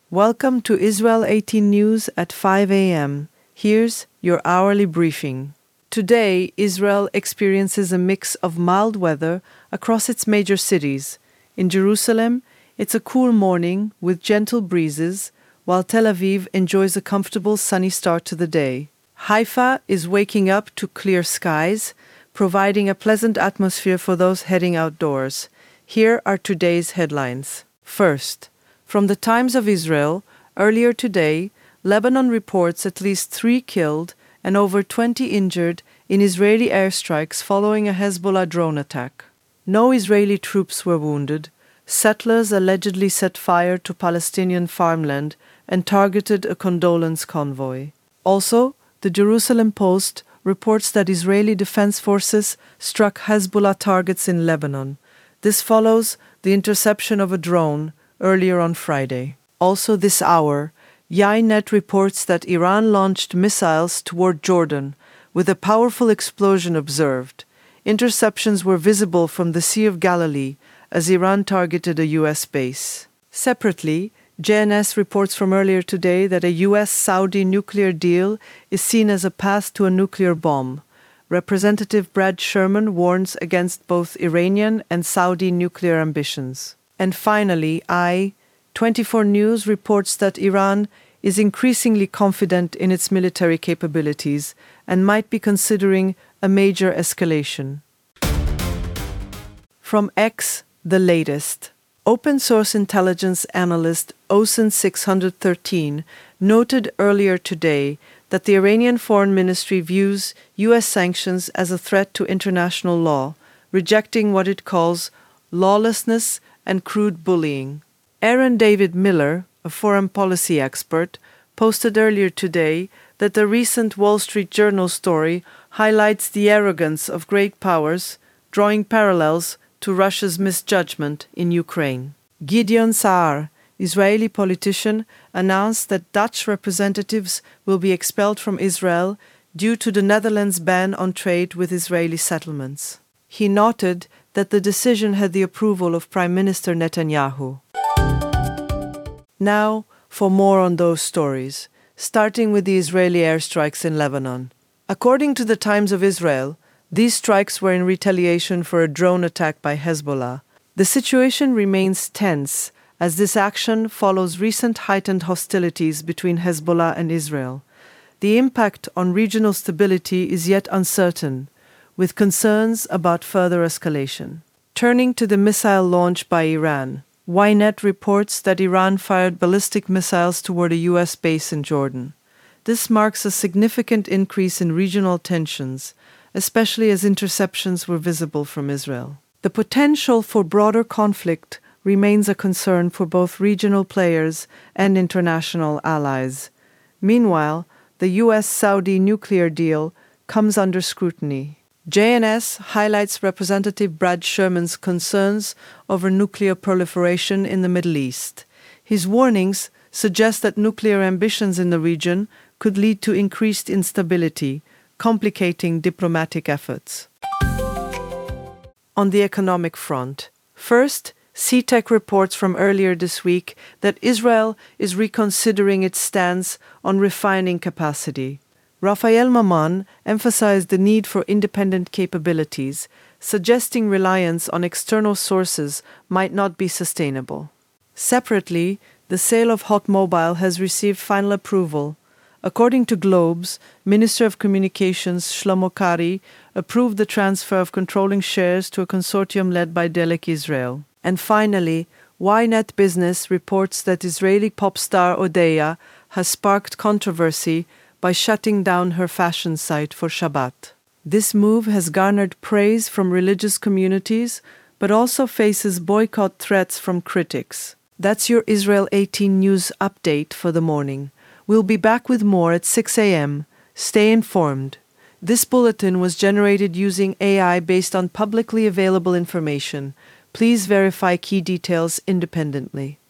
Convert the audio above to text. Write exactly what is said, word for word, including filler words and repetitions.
Welcome to Israel eighteen News at five a.m. Here's your hourly briefing. Today, Israel experiences a mix of mild weather across its major cities. In Jerusalem, it's a cool morning with gentle breezes, while Tel Aviv enjoys a comfortable sunny start to the day. Haifa is waking up to clear skies, providing a pleasant atmosphere for those heading outdoors. Here are today's headlines. First, from the Times of Israel, earlier today, Lebanon reports at least three killed and over twenty injured in Israeli airstrikes following a Hezbollah drone attack. No Israeli troops were wounded. Settlers allegedly set fire to Palestinian farmland and targeted a condolence convoy. Also, the Jerusalem Post reports that Israeli defense forces struck Hezbollah targets in Lebanon. This follows the interception of a drone earlier on Friday. Also this hour, Ynet reports that Iran launched missiles toward Jordan, with a powerful explosion observed. Interceptions were visible from the Sea of Galilee as Iran targeted a U S base. Separately, J N S reports from earlier today that a U S-Saudi nuclear deal is seen as a path to a nuclear bomb. Representative Brad Sherman warns against both Iranian and Saudi nuclear ambitions. And finally, I twenty-four News reports that Iran is increasingly confident in its military capabilities and might be considering a major escalation. From X, the latest. Open-source intelligence analyst O S I N six thirteen noted earlier today that the Iranian Foreign Ministry views U S sanctions as a threat to international law, rejecting what it calls lawlessness and crude bullying. Aaron David Miller, a foreign policy expert, posted earlier today that the recent Wall Street Journal story highlights the arrogance of great powers, drawing parallels to Russia's misjudgment in Ukraine. Gideon Saar, Israeli politician, announced that Dutch representatives will be expelled from Israel due to the Netherlands' ban on trade with Israeli settlements. He noted that the decision had the approval of Prime Minister Netanyahu. Now, for more on those stories, starting with the Israeli airstrikes in Lebanon. According to the Times of Israel, these strikes were in retaliation for a drone attack by Hezbollah. The situation remains tense as this action follows recent heightened hostilities between Hezbollah and Israel. The impact on regional stability is yet uncertain, with concerns about further escalation. Turning to the missile launch by Iran, Ynet reports that Iran fired ballistic missiles toward a U S base in Jordan. This marks a significant increase in regional tensions, especially as interceptions were visible from Israel. The potential for broader conflict remains a concern for both regional players and international allies. Meanwhile, the U S-Saudi nuclear deal comes under scrutiny. J N S highlights Representative Brad Sherman's concerns over nuclear proliferation in the Middle East. His warnings suggest that nuclear ambitions in the region could lead to increased instability, complicating diplomatic efforts. On the economic front, first, C TEC reports from earlier this week that Israel is reconsidering its stance on refining capacity. Rafael Maman emphasized the need for independent capabilities, suggesting reliance on external sources might not be sustainable. Separately, the sale of Hot Mobile has received final approval. According to Globes, Minister of Communications Shlomo Kari approved the transfer of controlling shares to a consortium led by Delek Israel. And finally, Ynet Business reports that Israeli pop star Odeya has sparked controversy by shutting down her fashion site for Shabbat. This move has garnered praise from religious communities, but also faces boycott threats from critics. That's your Israel eighteen News update for the morning. We'll be back with more at six a.m. Stay informed. This bulletin was generated using A I based on publicly available information. Please verify key details independently.